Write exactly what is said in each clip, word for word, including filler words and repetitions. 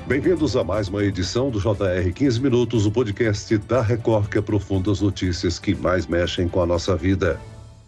Bem-vindos a mais uma edição do J R quinze Minutos, o podcast da Record que aprofunda as notícias que mais mexem com a nossa vida.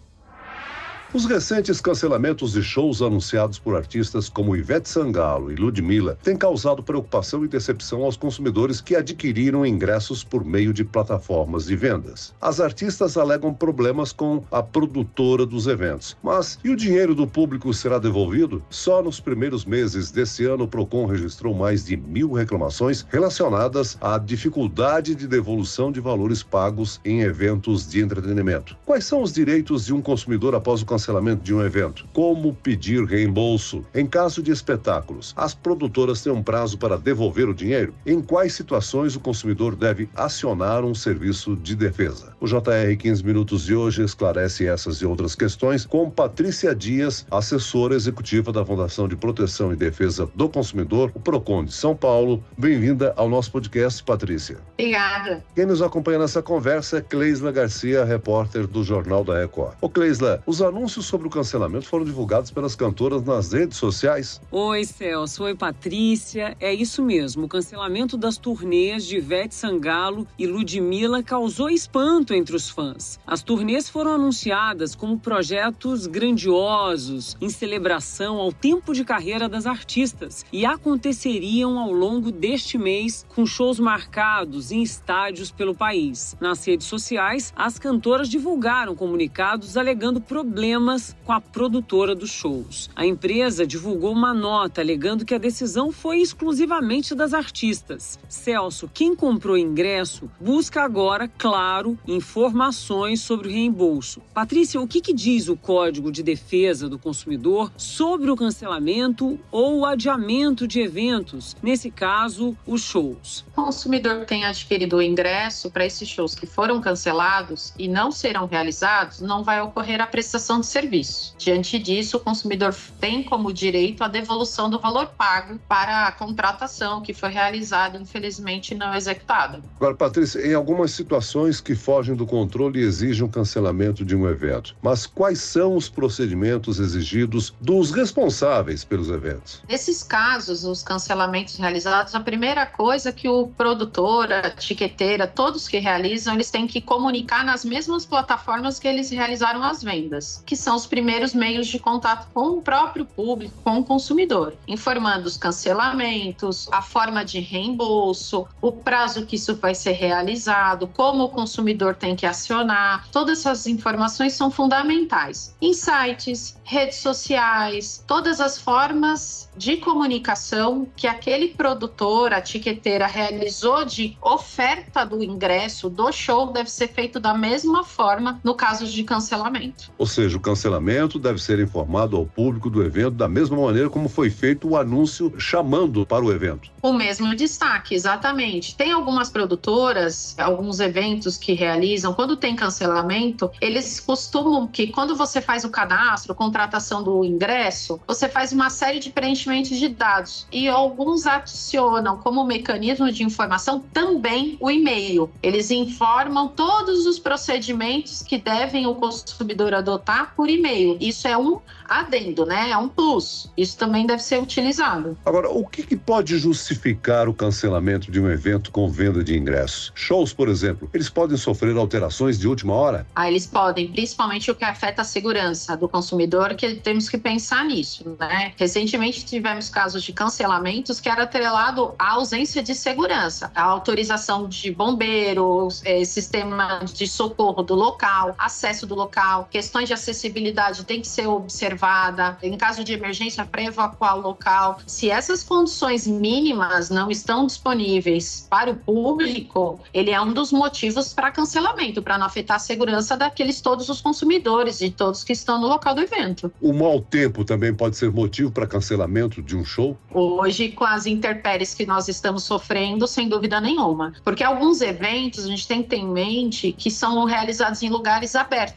Os recentes cancelamentos de shows anunciados por artistas como Ivete Sangalo e Ludmilla têm causado preocupação e decepção aos consumidores que adquiriram ingressos por meio de plataformas de vendas. As artistas alegam problemas com a produtora dos eventos. Mas e o dinheiro do público será devolvido? Só nos primeiros meses desse ano, o Procon registrou mais de mil reclamações relacionadas à dificuldade de devolução de valores pagos em eventos de entretenimento. Quais são os direitos de um consumidor após o cancelamento cancelamento de um evento? Como pedir reembolso? Em caso de espetáculos, as produtoras têm um prazo para devolver o dinheiro? Em quais situações o consumidor deve acionar um serviço de defesa? O J R quinze Minutos de hoje esclarece essas e outras questões com Patrícia Dias, assessora executiva da Fundação de Proteção e Defesa do Consumidor, o Procon de São Paulo. Bem-vinda ao nosso podcast, Patrícia. Obrigada. Quem nos acompanha nessa conversa é Cleisla Garcia, repórter do Jornal da Record. Ô Cleisla, os anúncios sobre o cancelamento foram divulgados pelas cantoras nas redes sociais? Oi, Celso. Oi, Patrícia. É isso mesmo. O cancelamento das turnês de Ivete Sangalo e Ludmilla causou espanto entre os fãs. As turnês foram anunciadas como projetos grandiosos, em celebração ao tempo de carreira das artistas, e aconteceriam ao longo deste mês com shows marcados em estádios pelo país. Nas redes sociais, as cantoras divulgaram comunicados alegando problemas com a produtora dos shows. A empresa divulgou uma nota alegando que a decisão foi exclusivamente das artistas. Celso, quem comprou ingresso busca agora, claro, informações sobre o reembolso. Patrícia, o que, que diz o Código de Defesa do Consumidor sobre o cancelamento ou o adiamento de eventos, nesse caso, os shows? O consumidor tem adquirido o ingresso para esses shows que foram cancelados e não serão realizados, não vai ocorrer a prestação de serviço. Diante disso, o consumidor tem como direito a devolução do valor pago para a contratação que foi realizada, infelizmente não executada. Agora, Patrícia, em algumas situações que fogem do controle e exigem o cancelamento de um evento, mas quais são os procedimentos exigidos dos responsáveis pelos eventos? Nesses casos, os cancelamentos realizados, a primeira coisa é que o produtor, a etiqueteira, todos que realizam, eles têm que comunicar nas mesmas plataformas que eles realizaram as vendas, que são os primeiros meios de contato com o próprio público, com o consumidor, informando os cancelamentos, a forma de reembolso, o prazo que isso vai ser realizado, como o consumidor tem que acionar. Todas essas informações são fundamentais. Em sites, redes sociais, todas as formas de comunicação que aquele produtor, a etiqueteira, realizou de oferta do ingresso do show deve ser feito da mesma forma no caso de cancelamento. Ou seja, o cancelamento deve ser informado ao público do evento da mesma maneira como foi feito o anúncio chamando para o evento. O mesmo destaque, exatamente. Tem algumas produtoras, alguns eventos que realizam, quando tem cancelamento, eles costumam que quando você faz o cadastro, contratação do ingresso, você faz uma série de preenchimentos de dados e alguns adicionam como mecanismo de informação também o e-mail. Eles informam todos os procedimentos que devem o consumidor adotar por e-mail. Isso é um adendo, né? É um plus. Isso também deve ser utilizado. Agora, o que, que pode justificar o cancelamento de um evento com venda de ingressos? Shows, por exemplo, eles podem sofrer alterações de última hora? Ah, eles podem, principalmente o que afeta a segurança do consumidor, que temos que pensar nisso, né? Recentemente tivemos casos de cancelamentos que era atrelado à ausência de segurança, a autorização de bombeiros, eh, sistema de socorro do local, acesso do local, questões de acessibilidade tem que ser observada, em caso de emergência para evacuar o local. Se essas condições mínimas não estão disponíveis para o público, ele é um dos motivos para cancelamento, para não afetar a segurança daqueles todos os consumidores, de todos que estão no local do evento. O mau tempo também pode ser motivo para cancelamento de um show? Hoje, com as intempéries que nós estamos sofrendo, sem dúvida nenhuma. Porque alguns eventos, a gente tem que ter em mente que são realizados em lugares abertos.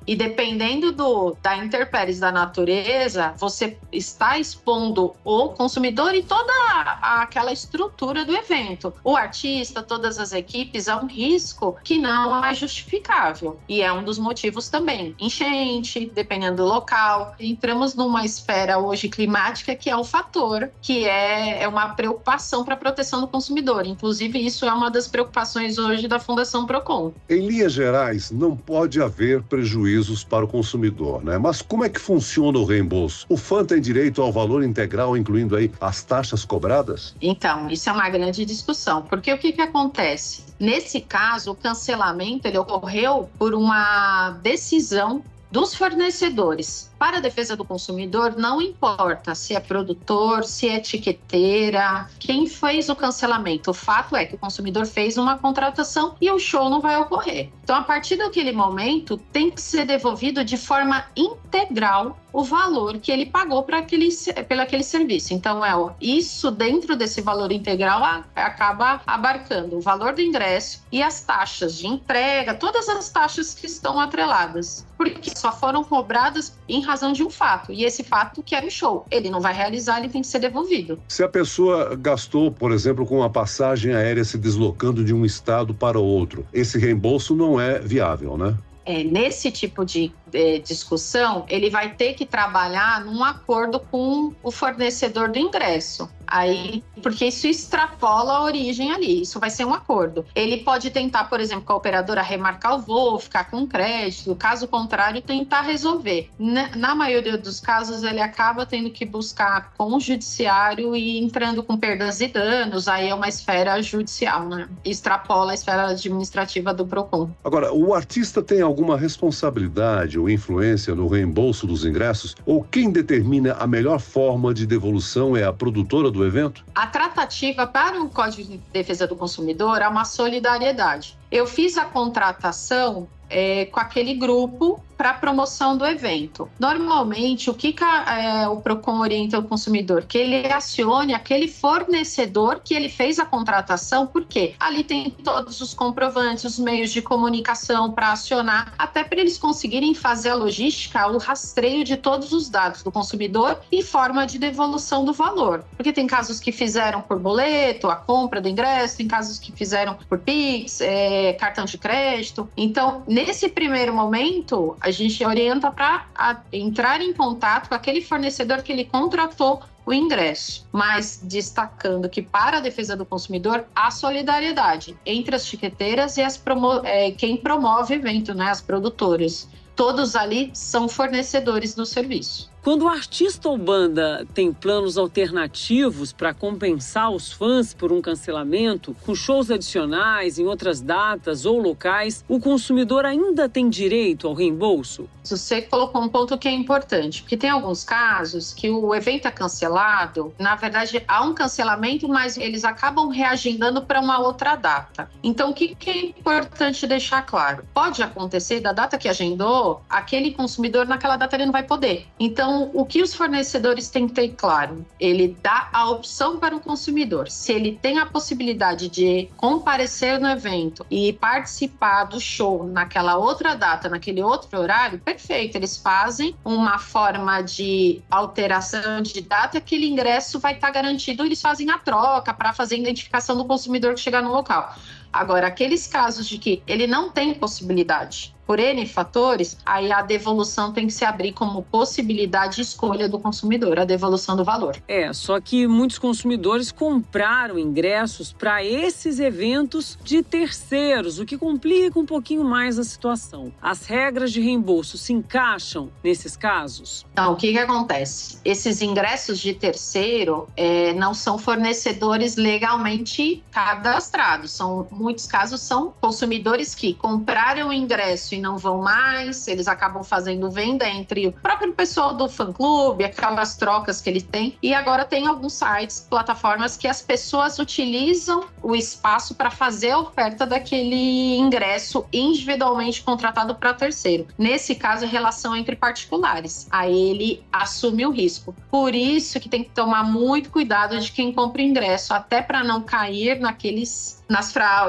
E dependendo do, da intempéries da natureza, você está expondo o consumidor e toda a, aquela estrutura do evento. O artista, todas as equipes, a um risco que não é justificável. E é um dos motivos também. Enchente, dependendo do local. Entramos numa esfera hoje climática que é um fator, que é, é uma preocupação para a proteção do consumidor. Inclusive, isso é uma das preocupações hoje da Fundação Procon. Em linhas gerais, não pode haver prejuízos para o consumidor, né? Mas como é que funciona o reembolso? O F A N tem direito ao valor integral, incluindo aí as taxas cobradas? Então, isso é uma grande discussão, porque o que que acontece? Nesse caso, o cancelamento ele ocorreu por uma decisão dos fornecedores. Para a defesa do consumidor, não importa se é produtor, se é etiqueteira, quem fez o cancelamento. O fato é que o consumidor fez uma contratação e o show não vai ocorrer. Então, a partir daquele momento, tem que ser devolvido de forma integral o valor que ele pagou para aquele, pelo aquele serviço. Então, é isso dentro desse valor integral a, acaba abarcando o valor do ingresso e as taxas de entrega, todas as taxas que estão atreladas, porque só foram cobradas em razão de um fato, e esse fato que era o show. Ele não vai realizar, ele tem que ser devolvido. Se a pessoa gastou, por exemplo, com uma passagem aérea se deslocando de um estado para outro, esse reembolso não é viável, né? É, nesse tipo de é, discussão, ele vai ter que trabalhar num acordo com o fornecedor do ingresso. Aí, porque isso extrapola a origem ali, isso vai ser um acordo. Ele pode tentar, por exemplo, com a operadora remarcar o voo, ficar com crédito, caso contrário, tentar resolver. Na, na maioria dos casos, ele acaba tendo que buscar com o judiciário e entrando com perdas e danos, aí é uma esfera judicial, né? Extrapola a esfera administrativa do Procon. Agora, o artista tem alguma responsabilidade ou influência no reembolso dos ingressos? Ou quem determina a melhor forma de devolução é a produtora do do evento? A tratativa para o Código de Defesa do Consumidor é uma solidariedade. Eu fiz a contratação é, com aquele grupo para promoção do evento. Normalmente, o que, que a, é, o Procon orienta o consumidor? Que ele acione aquele fornecedor que ele fez a contratação, porque ali tem todos os comprovantes, os meios de comunicação para acionar, até para eles conseguirem fazer a logística, o rastreio de todos os dados do consumidor e forma de devolução do valor. Porque tem casos que fizeram por boleto, a compra do ingresso, tem casos que fizeram por Pix, é, cartão de crédito. Então, nesse primeiro momento, a gente orienta para entrar em contato com aquele fornecedor que ele contratou o ingresso, mas destacando que para a defesa do consumidor há solidariedade entre as etiqueteiras e as promo- é, quem promove o evento, né, as produtoras. Todos ali são fornecedores do serviço. Quando o artista ou banda tem planos alternativos para compensar os fãs por um cancelamento, com shows adicionais em outras datas ou locais, o consumidor ainda tem direito ao reembolso? Você colocou um ponto que é importante, porque tem alguns casos que o evento é cancelado, na verdade há um cancelamento, mas eles acabam reagendando para uma outra data. Então, o que é importante deixar claro? Pode acontecer da data que agendou, aquele consumidor naquela data ele não vai poder. Então, o que os fornecedores têm que ter claro? Ele dá a opção para o consumidor. Se ele tem a possibilidade de comparecer no evento e participar do show naquela outra data, naquele outro horário, perfeito. Eles fazem uma forma de alteração de data, aquele ingresso vai estar garantido, eles fazem a troca para fazer a identificação do consumidor que chegar no local. Agora, aqueles casos de que ele não tem possibilidade, por N fatores, aí a devolução tem que se abrir como possibilidade de escolha do consumidor, a devolução do valor. É, só que muitos consumidores compraram ingressos para esses eventos de terceiros, o que complica um pouquinho mais a situação. As regras de reembolso se encaixam nesses casos? Então, o que que acontece? Esses ingressos de terceiro é, não são fornecedores legalmente cadastrados. São, muitos casos são consumidores que compraram o ingresso e não vão mais, eles acabam fazendo venda entre o próprio pessoal do fã-clube, aquelas trocas que eles têm. E agora tem alguns sites, plataformas que as pessoas utilizam o espaço para fazer a oferta daquele ingresso individualmente contratado para terceiro. Nesse caso, é relação entre particulares. Aí ele assume o risco. Por isso que tem que tomar muito cuidado de quem compra ingresso, até para não cair naqueles, nas fraudes,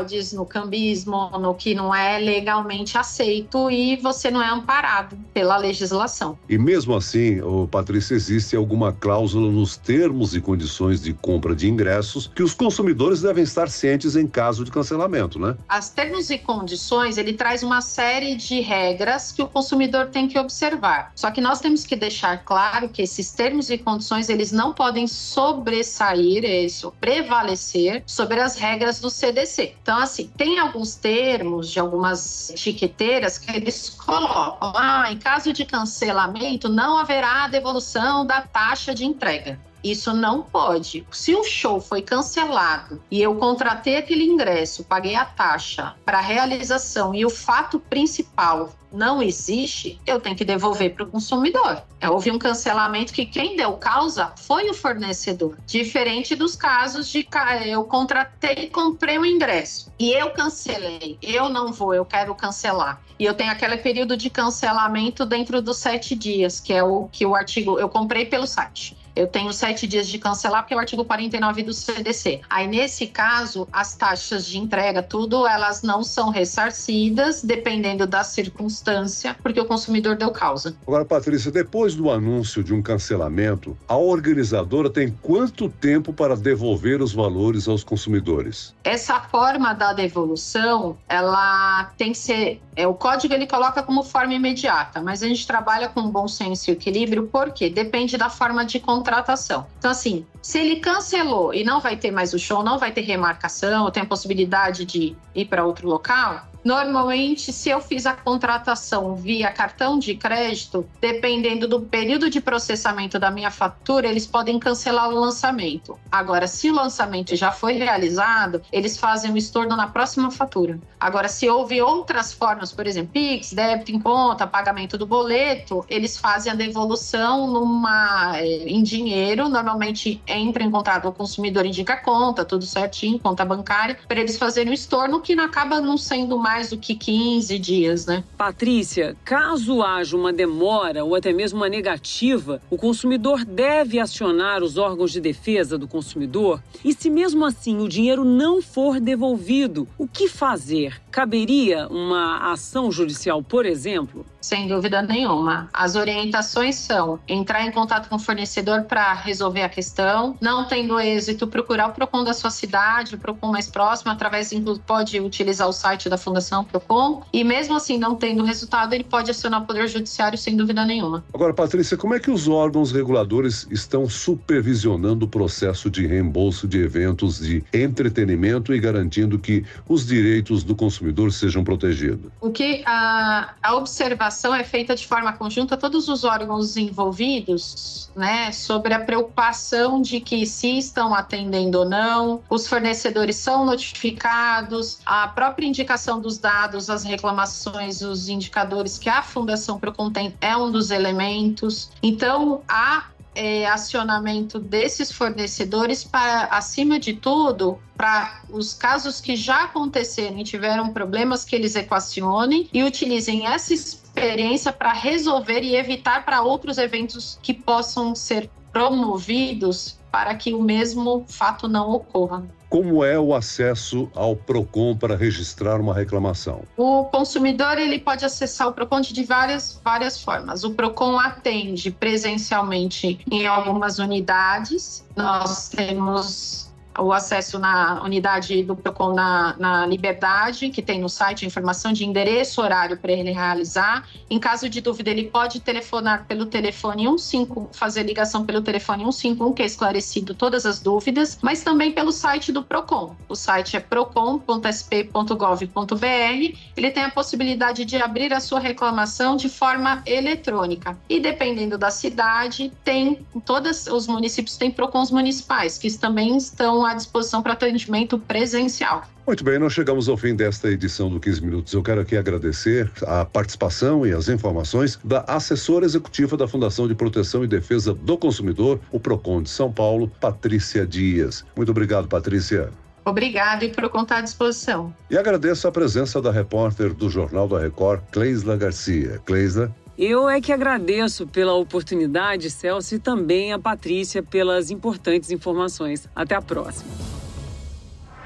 fraudes, no cambismo, no que não é legalmente aceito e você não é amparado pela legislação. E mesmo assim, ô, Patrícia, existe alguma cláusula nos termos e condições de compra de ingressos que os consumidores devem estar cientes em caso de cancelamento, né? As termos e condições, ele traz uma série de regras que o consumidor tem que observar. Só que nós temos que deixar claro que esses termos e condições, eles não podem sobressair, isso, prevalecer sobre as regras do C D C. Então, assim, tem alguns termos de algumas etiqueteiras que eles colocam, ah, em caso de cancelamento, não haverá devolução da taxa de entrega. Isso não pode. Se o show foi cancelado e eu contratei aquele ingresso, paguei a taxa para realização e o fato principal não existe, eu tenho que devolver para o consumidor. Houve um cancelamento que quem deu causa foi o fornecedor. Diferente dos casos de eu contratei e comprei o ingresso e eu cancelei. Eu não vou, eu quero cancelar. E eu tenho aquele período de cancelamento dentro dos sete dias, que é o que o artigo... Eu comprei pelo site. Eu tenho sete dias de cancelar, porque é o artigo quarenta e nove do C D C. Aí, nesse caso, as taxas de entrega, tudo, elas não são ressarcidas, dependendo da circunstância, porque o consumidor deu causa. Agora, Patrícia, depois do anúncio de um cancelamento, a organizadora tem quanto tempo para devolver os valores aos consumidores? Essa forma da devolução, ela tem que ser... É, o código, ele coloca como forma imediata, mas a gente trabalha com bom senso e equilíbrio, porque depende da forma de contratação. Então, assim, se ele cancelou e não vai ter mais o show, não vai ter remarcação, tem a possibilidade de ir para outro local, normalmente, se eu fiz a contratação via cartão de crédito, dependendo do período de processamento da minha fatura, eles podem cancelar o lançamento. Agora, se o lançamento já foi realizado, eles fazem o estorno na próxima fatura. Agora, se houve outras formas, por exemplo, Pix, débito em conta, pagamento do boleto, eles fazem a devolução numa, em dinheiro, normalmente entra em contato, o consumidor indica a conta, tudo certinho, conta bancária, para eles fazerem o estorno, que não acaba não sendo mais mais do que quinze dias, né? Patrícia, caso haja uma demora ou até mesmo uma negativa, o consumidor deve acionar os órgãos de defesa do consumidor? E se mesmo assim o dinheiro não for devolvido, o que fazer? Caberia uma ação judicial, por exemplo? Sem dúvida nenhuma. As orientações são entrar em contato com o fornecedor para resolver a questão. Não tendo êxito, procurar o PROCON da sua cidade, o PROCON mais próximo, através, pode utilizar o site da Fundação PROCON. E mesmo assim, não tendo resultado, ele pode acionar o Poder Judiciário sem dúvida nenhuma. Agora, Patrícia, como é que os órgãos reguladores estão supervisionando o processo de reembolso de eventos de entretenimento e garantindo que os direitos do consumidor sejam protegidos? O que a, a observação é feita de forma conjunta, todos os órgãos envolvidos, né, sobre a preocupação de que se estão atendendo ou não, os fornecedores são notificados, a própria indicação dos dados, as reclamações, os indicadores que a Fundação PROCON tem é um dos elementos. Então, há É, acionamento desses fornecedores para, acima de tudo, para os casos que já aconteceram e tiveram problemas, que eles equacionem e utilizem essa experiência para resolver e evitar para outros eventos que possam ser promovidos para que o mesmo fato não ocorra. Como é o acesso ao PROCON para registrar uma reclamação? O consumidor ele pode acessar o PROCON de várias, várias formas. O PROCON atende presencialmente em algumas unidades. Nós temos o acesso na unidade do PROCON na, na Liberdade, que tem no site a informação de endereço, horário para ele realizar. Em caso de dúvida, ele pode telefonar pelo telefone um cinco, fazer ligação pelo telefone um cinco um, que é esclarecido todas as dúvidas, mas também pelo site do PROCON. O site é procon ponto s p ponto gov ponto b r. Ele tem a possibilidade de abrir a sua reclamação de forma eletrônica. E dependendo da cidade, tem todos os municípios têm PROCONs municipais, que também estão à disposição para atendimento presencial. Muito bem, nós chegamos ao fim desta edição do quinze Minutos. Eu quero aqui agradecer a participação e as informações da assessora executiva da Fundação de Proteção e Defesa do Consumidor, o PROCON de São Paulo, Patrícia Dias. Muito obrigado, Patrícia. Obrigado e por contar à disposição. E agradeço a presença da repórter do Jornal da Record, Cleisla Garcia. Cleisla. Eu é que agradeço pela oportunidade, Celso, e também a Patrícia pelas importantes informações. Até a próxima.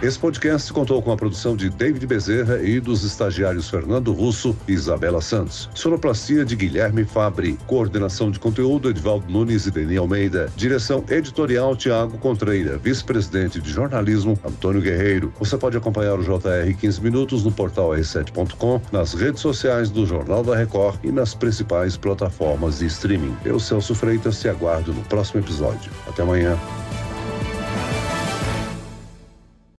Esse podcast contou com a produção de David Bezerra e dos estagiários Fernando Russo e Isabela Santos. Sonoplastia de Guilherme Fabri. Coordenação de conteúdo Edvaldo Nunes e Deni Almeida. Direção editorial Tiago Contreira. Vice-presidente de jornalismo Antônio Guerreiro. Você pode acompanhar o J R quinze Minutos no portal r sete ponto com, nas redes sociais do Jornal da Record e nas principais plataformas de streaming. Eu, Celso Freitas, te aguardo no próximo episódio. Até amanhã.